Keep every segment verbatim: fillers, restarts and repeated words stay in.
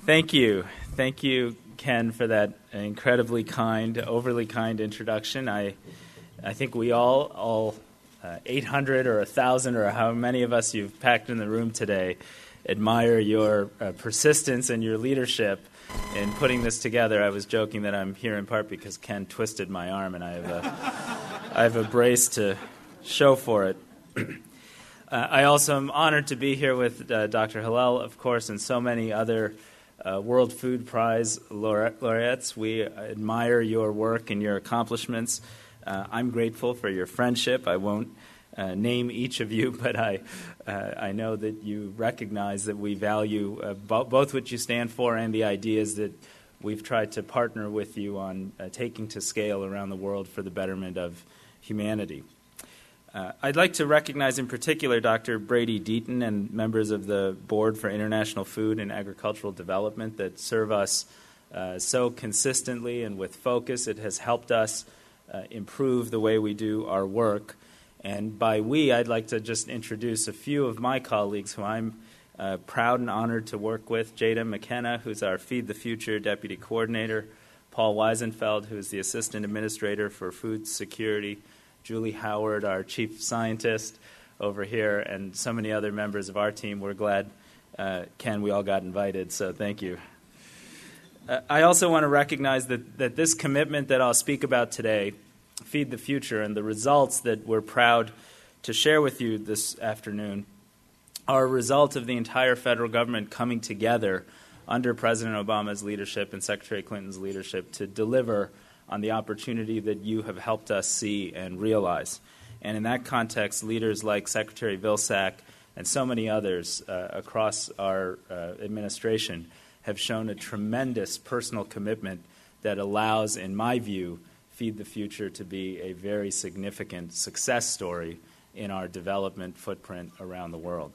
Thank you. Thank you, Ken, for that incredibly kind, overly kind introduction. I I think we all, all uh, eight hundred or one thousand or how many of us you've packed in the room today, admire your uh, persistence and your leadership in putting this together. I was joking that I'm here in part because Ken twisted my arm, and I have a, I have a brace to show for it. uh, I also am honored to be here with uh, Doctor Hillel, of course, and so many other uh, World Food Prize laureates. We admire your work and your accomplishments. Uh, I'm grateful for your friendship. I won't uh, name each of you, but I uh, I know that you recognize that we value uh, bo- both what you stand for and the ideas that we've tried to partner with you on uh, taking to scale around the world for the betterment of humanity. Uh, I'd like to recognize in particular Doctor Brady Deaton and members of the Board for International Food and Agricultural Development that serve us uh, so consistently and with focus. It has helped us uh, improve the way we do our work. And by we, I'd like to just introduce a few of my colleagues who I'm uh, proud and honored to work with. Jada McKenna, who's our Feed the Future Deputy Coordinator. Paul Weisenfeld, who's the Assistant Administrator for Food Security. Julie Howard, our Chief Scientist over here, and so many other members of our team. We're glad, uh, Ken, we all got invited, so thank you. Uh, I also want to recognize that, that this commitment that I'll speak about today, Feed the Future, and the results that we're proud to share with you this afternoon are a result of the entire federal government coming together under President Obama's leadership and Secretary Clinton's leadership to deliver on the opportunity that you have helped us see and realize. And in that context, leaders like Secretary Vilsack and so many others uh, across our uh, administration have shown a tremendous personal commitment that allows, in my view, Feed the Future to be a very significant success story in our development footprint around the world.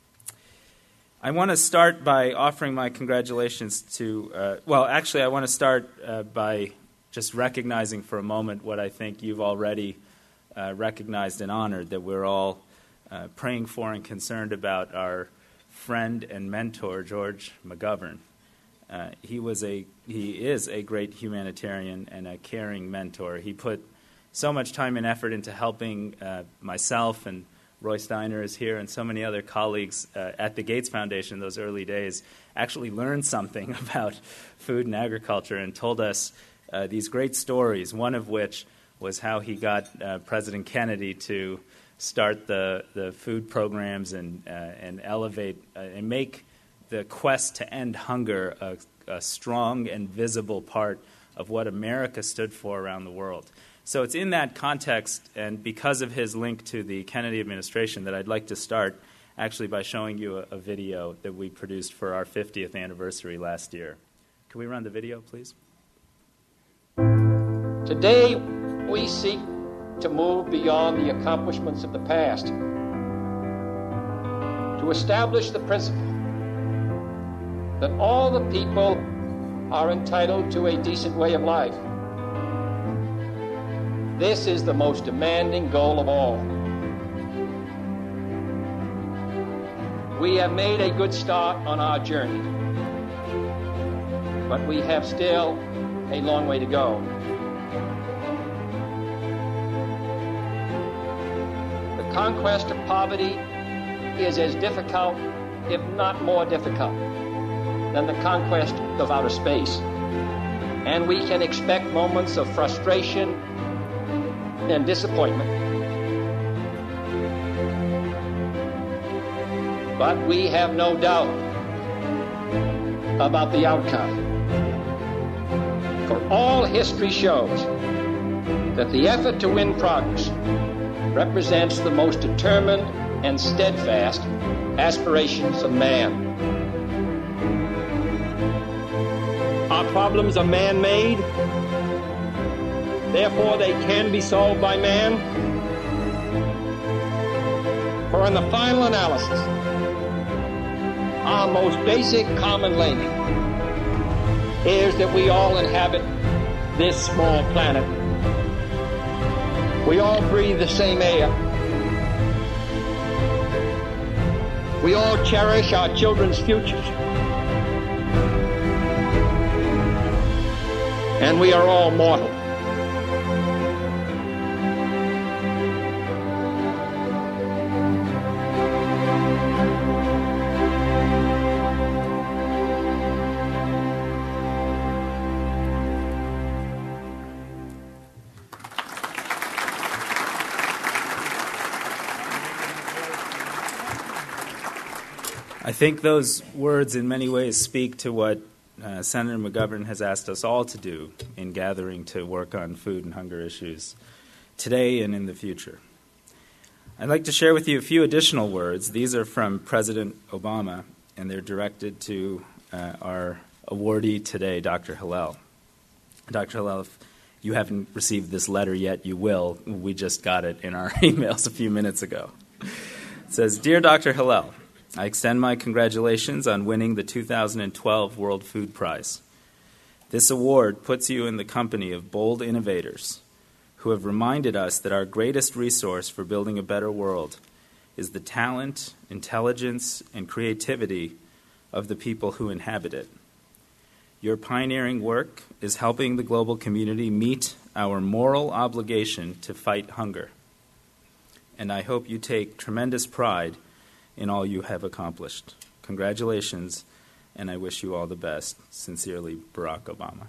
I want to start by offering my congratulations to, uh, well, actually, I want to start uh, by just recognizing for a moment what I think you've already uh, recognized and honored, that we're all uh, praying for and concerned about our friend and mentor, George McGovern. Uh, he was a he is a great humanitarian and a caring mentor. He put so much time and effort into helping uh, myself, and Roy Steiner is here, and so many other colleagues uh, at the Gates Foundation in those early days actually learned something about food and agriculture and told us Uh, these great stories, one of which was how he got uh, President Kennedy to start the, the food programs and uh, and elevate uh, and make the quest to end hunger a, a strong and visible part of what America stood for around the world. So it's in that context, and because of his link to the Kennedy administration, that I'd like to start actually by showing you a, a video that we produced for our fiftieth anniversary last year. Can we run the video, please? Today, we seek to move beyond the accomplishments of the past, to establish the principle that all the people are entitled to a decent way of life. This is the most demanding goal of all. We have made a good start on our journey, but we have still a long way to go. The conquest of poverty is as difficult, if not more difficult, than the conquest of outer space. And we can expect moments of frustration and disappointment. But we have no doubt about the outcome. For all history shows that the effort to win progress represents the most determined and steadfast aspirations of man. Our problems are man-made, therefore they can be solved by man. For in the final analysis, our most basic common link is that we all inhabit this small planet. We all breathe the same air. We all cherish our children's futures. and we are all mortal. I think those words in many ways speak to what uh, Senator McGovern has asked us all to do in gathering to work on food and hunger issues today and in the future. I'd like to share with you a few additional words. These are from President Obama, and they're directed to uh, our awardee today, Doctor Hillel. Doctor Hillel, if you haven't received this letter yet, you will. We just got it in our emails a few minutes ago. It says, "Dear Doctor Hillel, I extend my congratulations on winning the two thousand twelve World Food Prize. This award puts you in the company of bold innovators who have reminded us that our greatest resource for building a better world is the talent, intelligence, and creativity of the people who inhabit it. Your pioneering work is helping the global community meet our moral obligation to fight hunger. And I hope you take tremendous pride in all you have accomplished. Congratulations, and I wish you all the best. Sincerely, Barack Obama."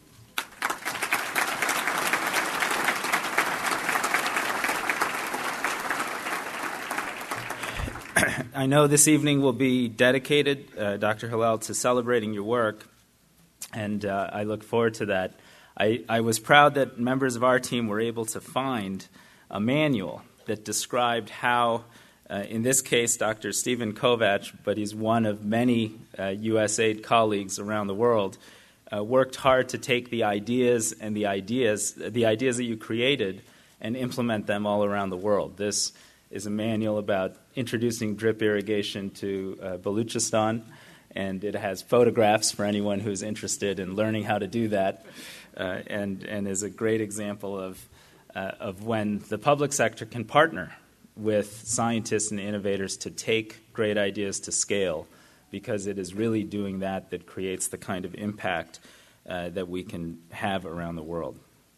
I know this evening will be dedicated, uh, Doctor Hillel, to celebrating your work, and uh, I look forward to that. I, I was proud that members of our team were able to find a manual that described how Uh, in this case, Doctor Stephen Kovach, but he's one of many uh, U S A I D colleagues around the world, uh, worked hard to take the ideas and the ideas, the ideas that you created and implement them all around the world. This is a manual about introducing drip irrigation to uh, Baluchistan, and it has photographs for anyone who's interested in learning how to do that, uh, and, and is a great example of, uh, of when the public sector can partner with scientists and innovators to take great ideas to scale, because it is really doing that that creates the kind of impact uh, that we can have around the world.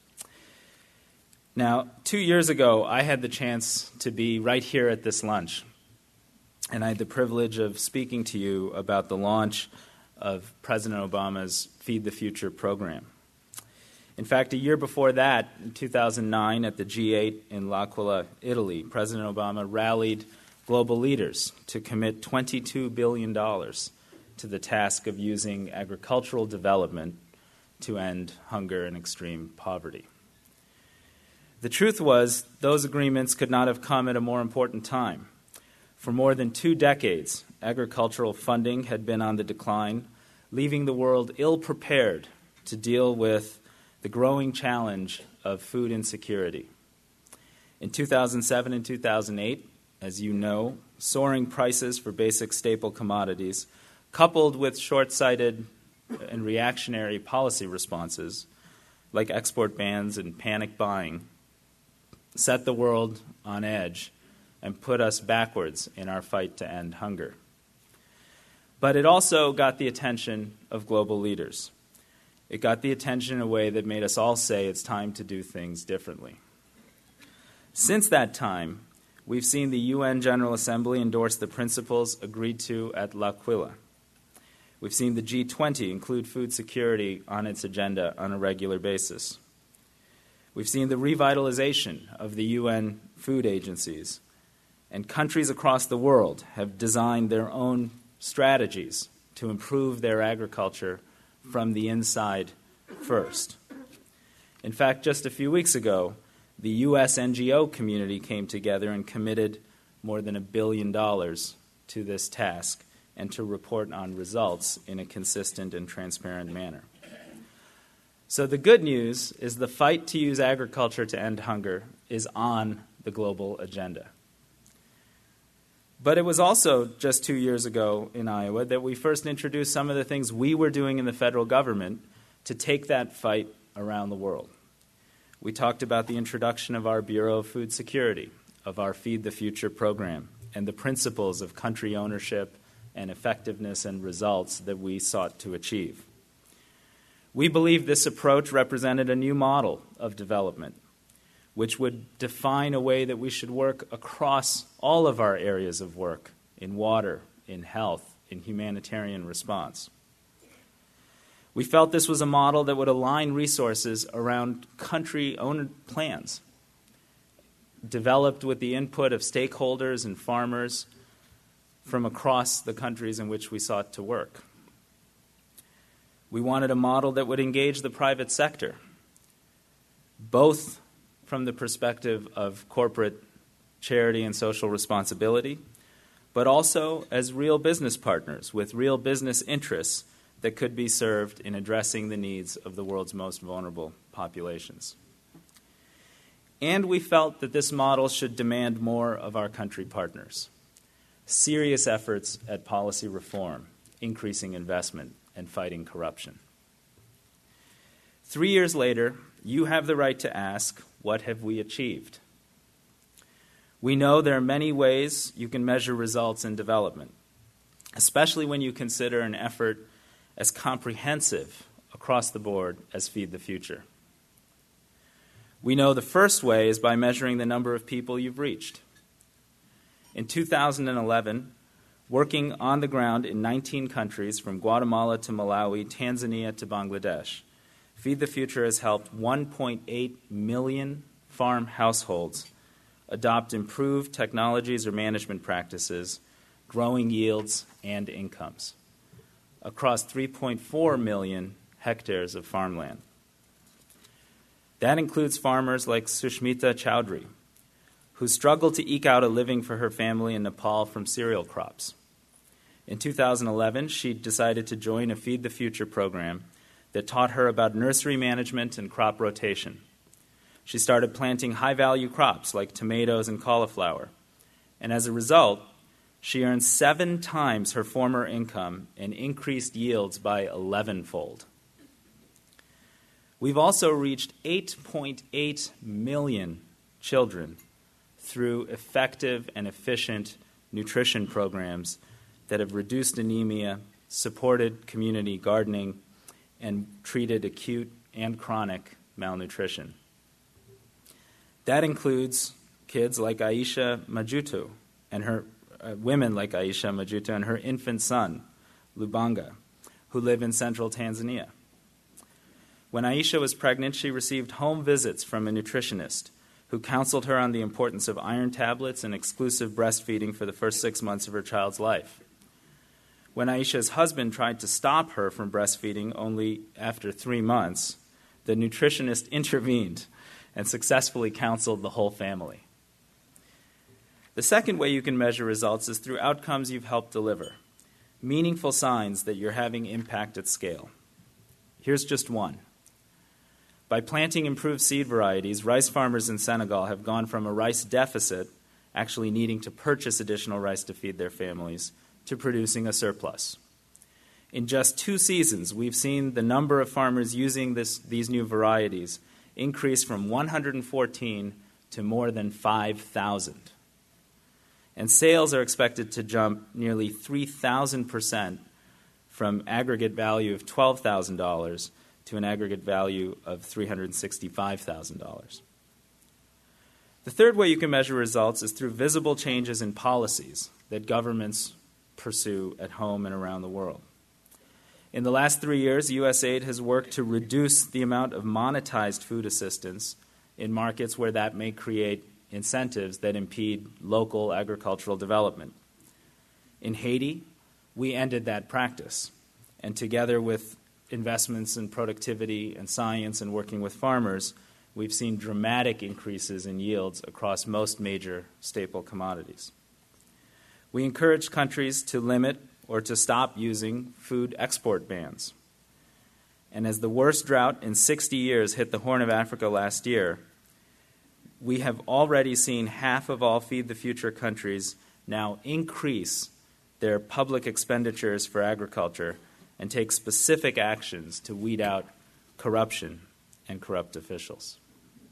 Now, two years ago, I had the chance to be right here at this lunch, and I had the privilege of speaking to you about the launch of President Obama's Feed the Future program. In fact, a year before that, in two thousand nine, at the G eight in L'Aquila, Italy, President Obama rallied global leaders to commit twenty-two billion dollars to the task of using agricultural development to end hunger and extreme poverty. The truth was, those agreements could not have come at a more important time. For more than two decades, agricultural funding had been on the decline, leaving the world ill-prepared to deal with the growing challenge of food insecurity. In two thousand seven and two thousand eight, as you know, soaring prices for basic staple commodities, coupled with short-sighted and reactionary policy responses, like export bans and panic buying, set the world on edge and put us backwards in our fight to end hunger. But it also got the attention of global leaders. It got the attention in a way that made us all say it's time to do things differently. Since that time, we've seen the U N General Assembly endorse the principles agreed to at L'Aquila. We've seen the G twenty include food security on its agenda on a regular basis. We've seen the revitalization of the U N food agencies, and countries across the world have designed their own strategies to improve their agriculture from the inside first. In fact, just a few weeks ago, the U S N G O community came together and committed more than a billion dollars to this task and to report on results in a consistent and transparent manner. So the good news is the fight to use agriculture to end hunger is on the global agenda. But it was also just two years ago in Iowa that we first introduced some of the things we were doing in the federal government to take that fight around the world. We talked about the introduction of our Bureau of Food Security, of our Feed the Future program, and the principles of country ownership and effectiveness and results that we sought to achieve. We believe this approach represented a new model of development, which would define a way that we should work across all of our areas of work, in water, in health, in humanitarian response. We felt this was a model that would align resources around country-owned plans, developed with the input of stakeholders and farmers from across the countries in which we sought to work. We wanted a model that would engage the private sector, both from the perspective of corporate charity and social responsibility, but also as real business partners with real business interests that could be served in addressing the needs of the world's most vulnerable populations. And we felt that this model should demand more of our country partners. Serious efforts at policy reform, increasing investment, and fighting corruption. Three years later, you have the right to ask, what have we achieved? We know there are many ways you can measure results in development, especially when you consider an effort as comprehensive across the board as Feed the Future. We know the first way is by measuring the number of people you've reached. In two thousand eleven, working on the ground in nineteen countries from Guatemala to Malawi, Tanzania to Bangladesh, Feed the Future has helped one point eight million farm households adopt improved technologies or management practices, growing yields and incomes across three point four million hectares of farmland. That includes farmers like Sushmita Chowdhury, who struggled to eke out a living for her family in Nepal from cereal crops. In two thousand eleven, she decided to join a Feed the Future program that taught her about nursery management and crop rotation. She started planting high-value crops like tomatoes and cauliflower, and as a result, she earned seven times her former income and increased yields by eleven-fold. We've also reached eight point eight million children through effective and efficient nutrition programs that have reduced anemia, supported community gardening, and treated acute and chronic malnutrition. That includes kids like Aisha Majuto and her uh, women like Aisha Majuto and her infant son, Lubanga, who live in central Tanzania. When Aisha was pregnant, she received home visits from a nutritionist who counseled her on the importance of iron tablets and exclusive breastfeeding for the first six months of her child's life. When Aisha's husband tried to stop her from breastfeeding only after three months, the nutritionist intervened and successfully counseled the whole family. The second way you can measure results is through outcomes you've helped deliver, meaningful signs that you're having impact at scale. Here's just one. By planting improved seed varieties, rice farmers in Senegal have gone from a rice deficit, actually needing to purchase additional rice to feed their families, to producing a surplus. In just two seasons, we've seen the number of farmers using this, these new varieties increase from one hundred fourteen to more than five thousand. And sales are expected to jump nearly three thousand percent from aggregate value of twelve thousand dollars to an aggregate value of three hundred sixty-five thousand dollars. The third way you can measure results is through visible changes in policies that governments pursue at home and around the world. In the last three years, U S A I D has worked to reduce the amount of monetized food assistance in markets where that may create incentives that impede local agricultural development. In Haiti, we ended that practice, and together with investments in productivity and science and working with farmers, we've seen dramatic increases in yields across most major staple commodities. We encourage countries to limit or to stop using food export bans. And as the worst drought in sixty years hit the Horn of Africa last year, we have already seen half of all Feed the Future countries now increase their public expenditures for agriculture and take specific actions to weed out corruption and corrupt officials.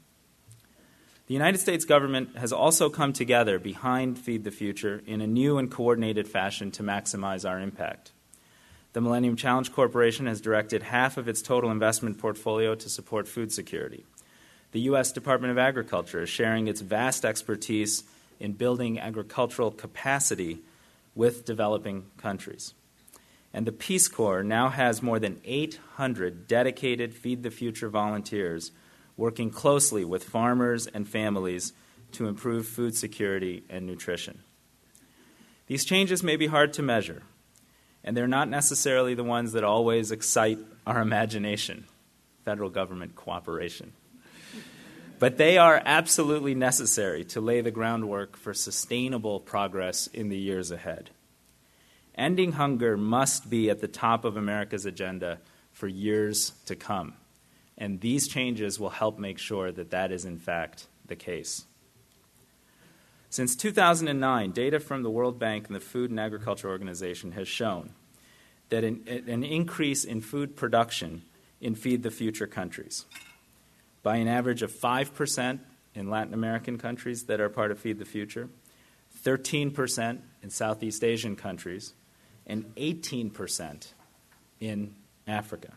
The United States government has also come together behind Feed the Future in a new and coordinated fashion to maximize our impact. The The Millennium Challenge Corporation has directed half of its total investment portfolio to support food security. The U S Department of Agriculture is sharing its vast expertise in building agricultural capacity with developing countries. And the Peace Corps now has more than eight hundred dedicated Feed the Future volunteers working closely with farmers and families to improve food security and nutrition. These changes may be hard to measure, and they're not necessarily the ones that always excite our imagination, federal government cooperation. But they are absolutely necessary to lay the groundwork for sustainable progress in the years ahead. Ending hunger must be at the top of America's agenda for years to come, and these changes will help make sure that that is in fact the case. Since two thousand nine, data from the World Bank and the Food and Agriculture Organization has shown that an, an increase in food production in Feed the Future countries, by an average of five percent in Latin American countries that are part of Feed the Future, thirteen percent in Southeast Asian countries, and eighteen percent in Africa.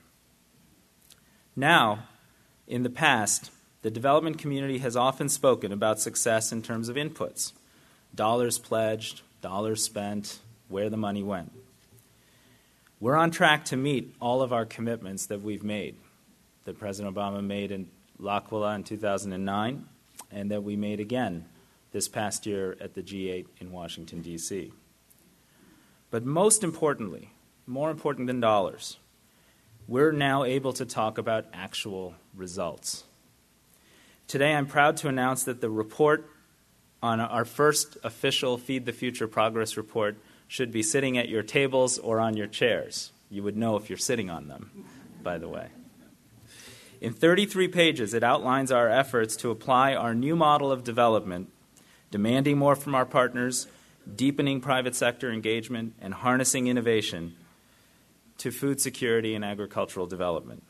Now, in the past, the development community has often spoken about success in terms of inputs, dollars pledged, dollars spent, where the money went. We're on track to meet all of our commitments that we've made, that President Obama made in L'Aquila in two thousand nine, and that we made again this past year at the G eight in Washington, D C. But most importantly, more important than dollars, we're now able to talk about actual results. Today, I'm proud to announce that the report on our first official Feed the Future Progress Report should be sitting at your tables or on your chairs. You would know if you're sitting on them, by the way. In thirty-three pages, it outlines our efforts to apply our new model of development, demanding more from our partners, deepening private sector engagement, and harnessing innovation to food security and agricultural development.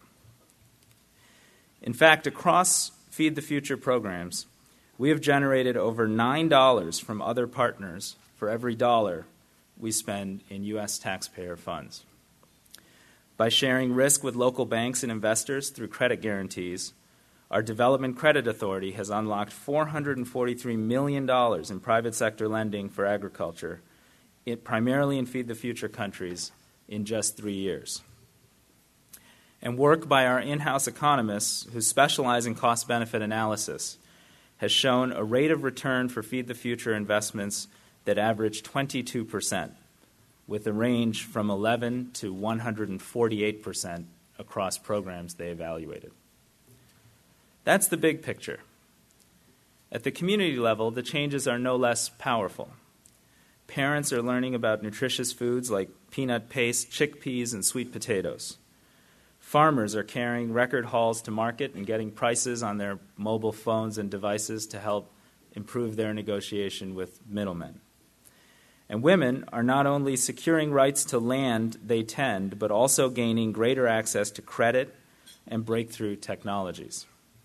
In fact, across Feed the Future programs, we have generated over nine dollars from other partners for every dollar we spend in U S taxpayer funds. By sharing risk with local banks and investors through credit guarantees, our Development Credit Authority has unlocked four hundred forty-three million dollars in private sector lending for agriculture, it, primarily in Feed the Future countries, in just three years. And work by our in-house economists who specialize in cost-benefit analysis has shown a rate of return for Feed the Future investments that average twenty-two percent, with a range from eleven to one hundred forty-eight percent across programs they evaluated. That's the big picture. At the community level, the changes are no less powerful. Parents are learning about nutritious foods like peanut paste, chickpeas, and sweet potatoes. Farmers are carrying record hauls to market and getting prices on their mobile phones and devices to help improve their negotiation with middlemen. And women are not only securing rights to land they tend, but also gaining greater access to credit and breakthrough technologies.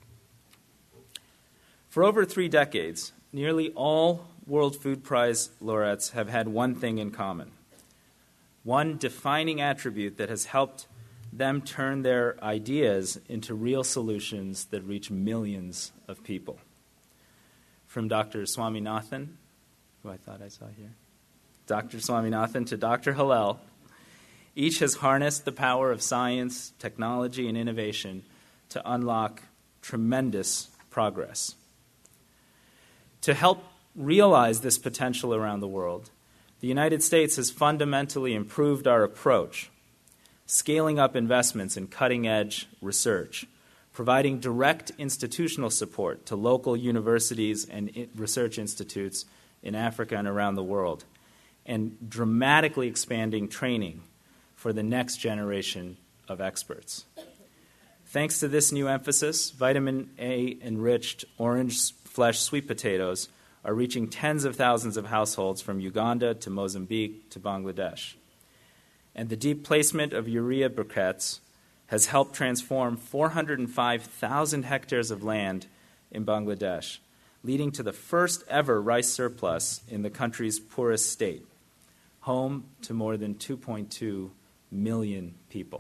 For over three decades, nearly all World Food Prize laureates have had one thing in common, one defining attribute that has helped them turn their ideas into real solutions that reach millions of people. From Doctor Swaminathan, who I thought I saw here, Doctor Swaminathan to Doctor Hillel, each has harnessed the power of science, technology, and innovation to unlock tremendous progress. To help realize this potential around the world, the United States has fundamentally improved our approach, scaling up investments in cutting-edge research, providing direct institutional support to local universities and research institutes in Africa and around the world, and dramatically expanding training for the next generation of experts. Thanks to this new emphasis, vitamin A-enriched orange flesh sweet potatoes are reaching tens of thousands of households from Uganda to Mozambique to Bangladesh. And the deep placement of urea briquettes has helped transform four hundred five thousand hectares of land in Bangladesh, leading to the first ever rice surplus in the country's poorest state, home to more than two point two million people.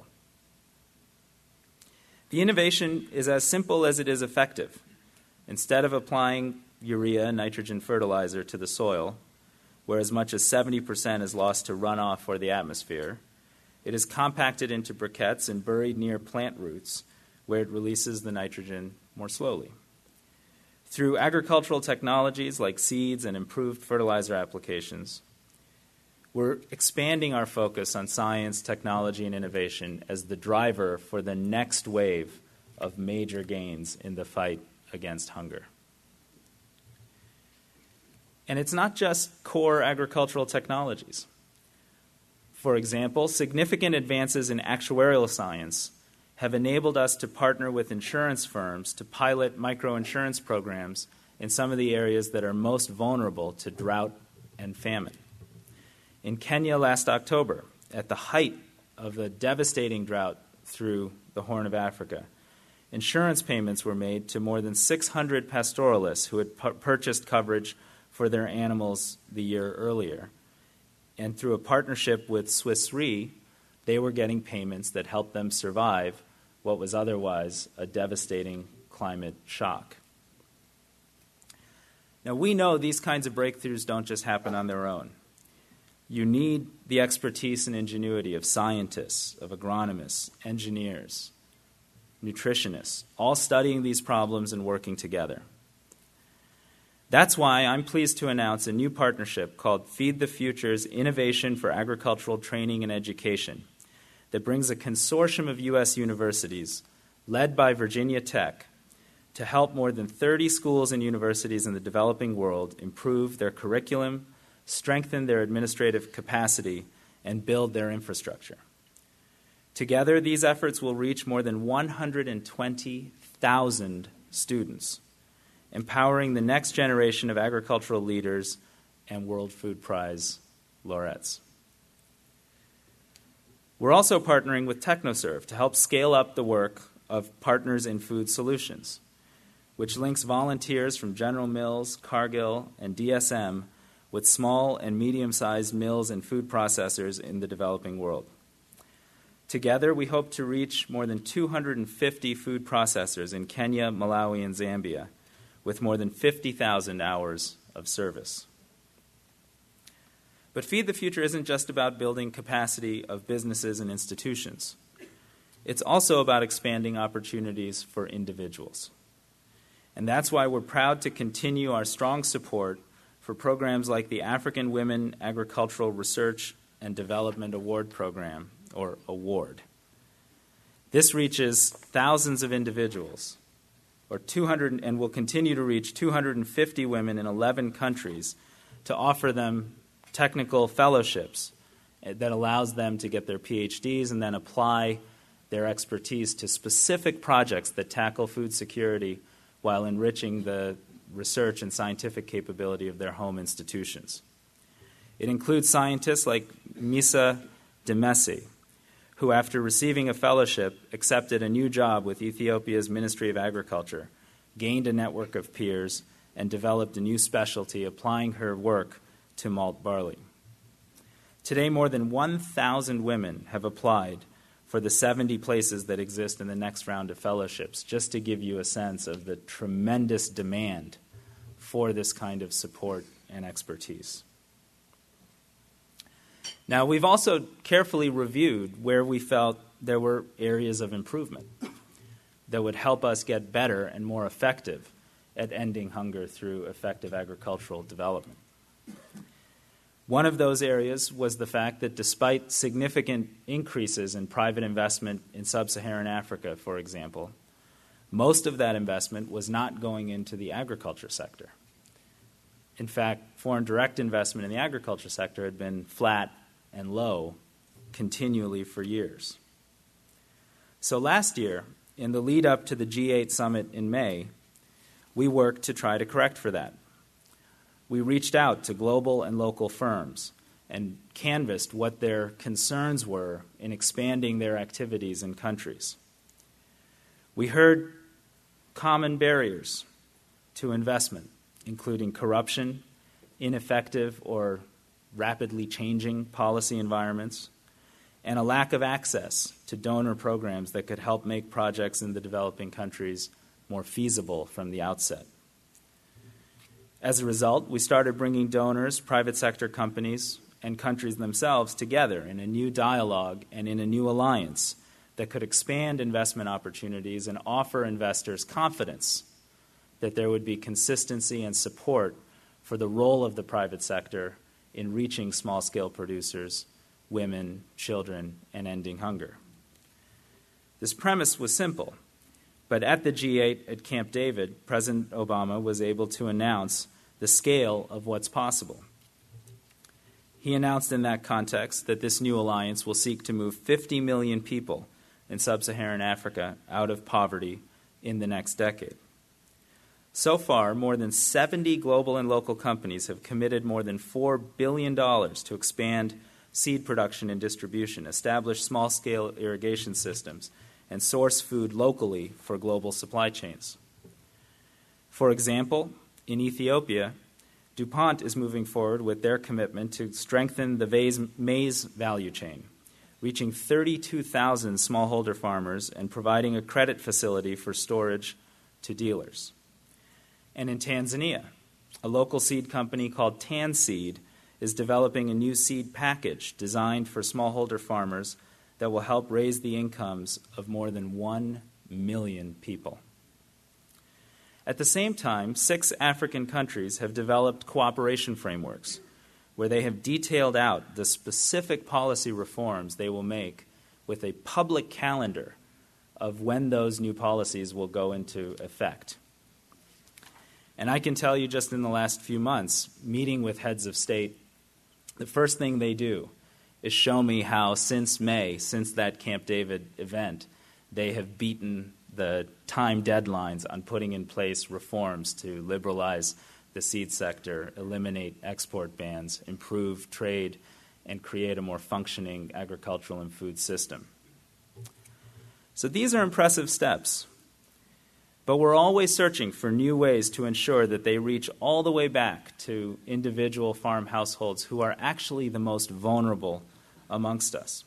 The innovation is as simple as it is effective. Instead of applying urea, nitrogen fertilizer to the soil, where as much as seventy percent is lost to runoff or the atmosphere, it is compacted into briquettes and buried near plant roots, where it releases the nitrogen more slowly. Through agricultural technologies like seeds and improved fertilizer applications, we're expanding our focus on science, technology, and innovation as the driver for the next wave of major gains in the fight against hunger. And it's not just core agricultural technologies. For example, significant advances in actuarial science have enabled us to partner with insurance firms to pilot microinsurance programs in some of the areas that are most vulnerable to drought and famine. In Kenya last October, at the height of the devastating drought through the Horn of Africa, insurance payments were made to more than six hundred pastoralists who had pu- purchased coverage for their animals the year earlier. And through a partnership with Swiss Re, they were getting payments that helped them survive what was otherwise a devastating climate shock. Now, we know these kinds of breakthroughs don't just happen on their own. You need the expertise and ingenuity of scientists, of agronomists, engineers, nutritionists, all studying these problems and working together. That's why I'm pleased to announce a new partnership called Feed the Future's Innovation for Agricultural Training and Education that brings a consortium of U S universities, led by Virginia Tech, to help more than thirty schools and universities in the developing world improve their curriculum, strengthen their administrative capacity, and build their infrastructure. Together, these efforts will reach more than one hundred twenty thousand students, empowering the next generation of agricultural leaders and World Food Prize laureates. We're also partnering with TechnoServe to help scale up the work of Partners in Food Solutions, which links volunteers from General Mills, Cargill, and D S M with small and medium-sized mills and food processors in the developing world. Together, we hope to reach more than two hundred fifty food processors in Kenya, Malawi, and Zambia, with more than fifty thousand hours of service. But Feed the Future isn't just about building capacity of businesses and institutions. It's also about expanding opportunities for individuals. And that's why we're proud to continue our strong support for programs like the African Women Agricultural Research and Development Award Program, or AWARD. This reaches thousands of individuals, or two hundred, and will continue to reach two hundred fifty women in eleven countries to offer them technical fellowships that allows them to get their P H Ds and then apply their expertise to specific projects that tackle food security while enriching the research and scientific capability of their home institutions. It includes scientists like Misa Demesi, who, after receiving a fellowship, accepted a new job with Ethiopia's Ministry of Agriculture, gained a network of peers, and developed a new specialty, applying her work to malt barley. Today, more than one thousand women have applied for the seventy places that exist in the next round of fellowships, just to give you a sense of the tremendous demand for this kind of support and expertise. Now, we've also carefully reviewed where we felt there were areas of improvement that would help us get better and more effective at ending hunger through effective agricultural development. One of those areas was the fact that despite significant increases in private investment in sub-Saharan Africa, for example, most of that investment was not going into the agriculture sector. In fact, foreign direct investment in the agriculture sector had been flat and low continually for years. So last year, in the lead up to the G eight summit in May, we worked to try to correct for that. We reached out to global and local firms and canvassed what their concerns were in expanding their activities in countries. We heard common barriers to investment, including corruption, ineffective or rapidly changing policy environments, and a lack of access to donor programs that could help make projects in the developing countries more feasible from the outset. As a result, we started bringing donors, private sector companies, and countries themselves together in a new dialogue and in a new alliance that could expand investment opportunities and offer investors confidence that there would be consistency and support for the role of the private sector in reaching small-scale producers, women, children, and ending hunger. This premise was simple, but at the G eight at Camp David, President Obama was able to announce the scale of what's possible. He announced in that context that this new alliance will seek to move fifty million people in sub-Saharan Africa out of poverty in the next decade. So far, more than seventy global and local companies have committed more than four billion dollars to expand seed production and distribution, establish small-scale irrigation systems, and source food locally for global supply chains. For example, in Ethiopia, DuPont is moving forward with their commitment to strengthen the maize value chain, reaching thirty-two thousand smallholder farmers and providing a credit facility for storage to dealers. And in Tanzania, a local seed company called TanSeed is developing a new seed package designed for smallholder farmers that will help raise the incomes of more than one million people. At the same time, six African countries have developed cooperation frameworks where they have detailed out the specific policy reforms they will make with a public calendar of when those new policies will go into effect. And I can tell you just in the last few months, meeting with heads of state, the first thing they do is show me how since May, since that Camp David event, they have beaten the time deadlines on putting in place reforms to liberalize the seed sector, eliminate export bans, improve trade, and create a more functioning agricultural and food system. So these are impressive steps, but we're always searching for new ways to ensure that they reach all the way back to individual farm households who are actually the most vulnerable amongst us.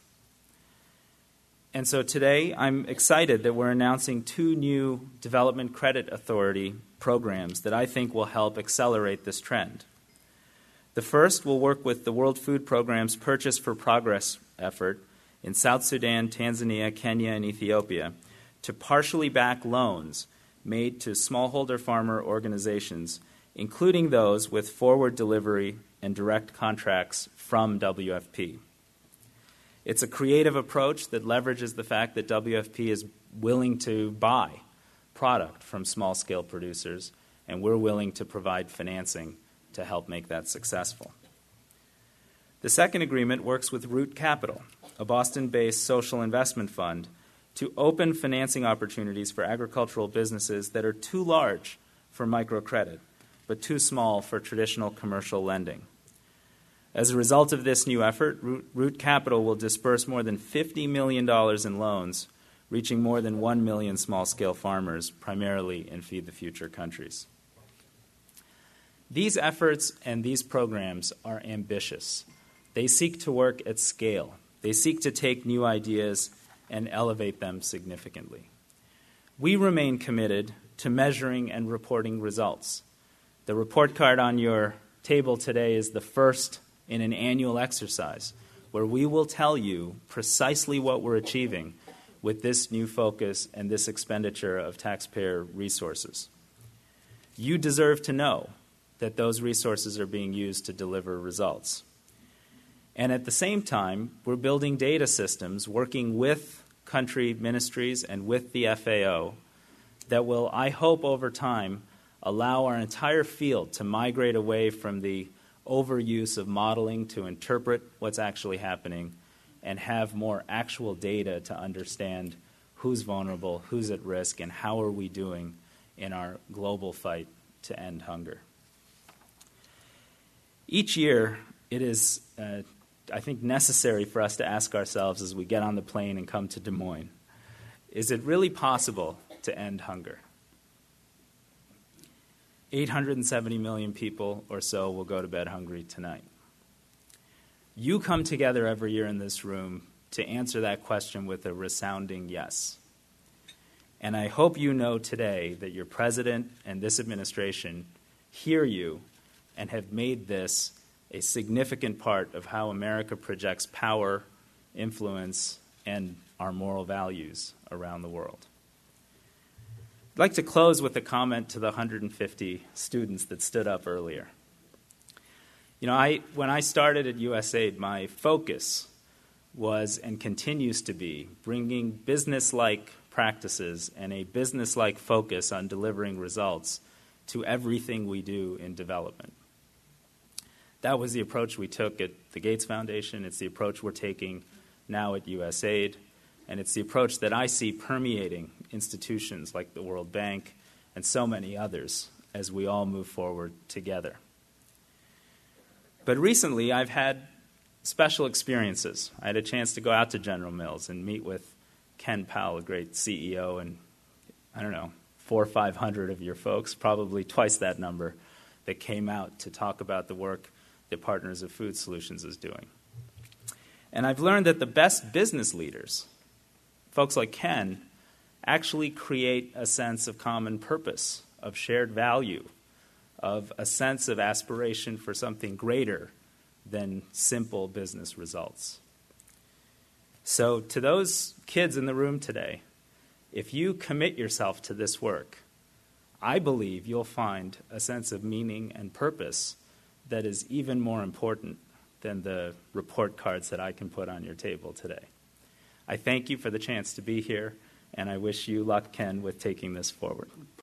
And so today, I'm excited that we're announcing two new Development Credit Authority programs that I think will help accelerate this trend. The first will work with the World Food Programme's Purchase for Progress effort in South Sudan, Tanzania, Kenya, and Ethiopia to partially back loans made to smallholder farmer organizations, including those with forward delivery and direct contracts from W F P. It's a creative approach that leverages the fact that W F P is willing to buy product from small-scale producers, and we're willing to provide financing to help make that successful. The second agreement works with Root Capital, a Boston-based social investment fund, to open financing opportunities for agricultural businesses that are too large for microcredit, but too small for traditional commercial lending. As a result of this new effort, Root Capital will disperse more than fifty million dollars in loans, reaching more than one million small-scale farmers, primarily in Feed the Future countries. These efforts and these programs are ambitious. They seek to work at scale. They seek to take new ideas and elevate them significantly. We remain committed to measuring and reporting results. The report card on your table today is the first in an annual exercise where we will tell you precisely what we're achieving with this new focus and this expenditure of taxpayer resources. You deserve to know that those resources are being used to deliver results. And at the same time, we're building data systems working with country ministries and with the F A O that will, I hope, over time, allow our entire field to migrate away from the overuse of modeling to interpret what's actually happening and have more actual data to understand who's vulnerable, who's at risk, and how are we doing in our global fight to end hunger. Each year, it is, uh, I think, necessary for us to ask ourselves as we get on the plane and come to Des Moines, is it really possible to end hunger? eight hundred seventy million people or so will go to bed hungry tonight. You come together every year in this room to answer that question with a resounding yes. And I hope you know today that your president and this administration hear you and have made this a significant part of how America projects power, influence, and our moral values around the world. I'd like to close with a comment to the one hundred fifty students that stood up earlier. You know, I when I started at U S A I D, my focus was and continues to be bringing business-like practices and a business-like focus on delivering results to everything we do in development. That was the approach we took at the Gates Foundation. It's the approach we're taking now at U S A I D. And it's the approach that I see permeating institutions like the World Bank and so many others as we all move forward together. But recently, I've had special experiences. I had a chance to go out to General Mills and meet with Ken Powell, a great C E O, and I don't know, four or five hundred of your folks, probably twice that number, that came out to talk about the work that Partners of Food Solutions is doing. And I've learned that the best business leaders, folks like Ken, actually create a sense of common purpose, of shared value, of a sense of aspiration for something greater than simple business results. So to those kids in the room today, if you commit yourself to this work, I believe you'll find a sense of meaning and purpose that is even more important than the report cards that I can put on your table today. I thank you for the chance to be here, and I wish you luck, Ken, with taking this forward.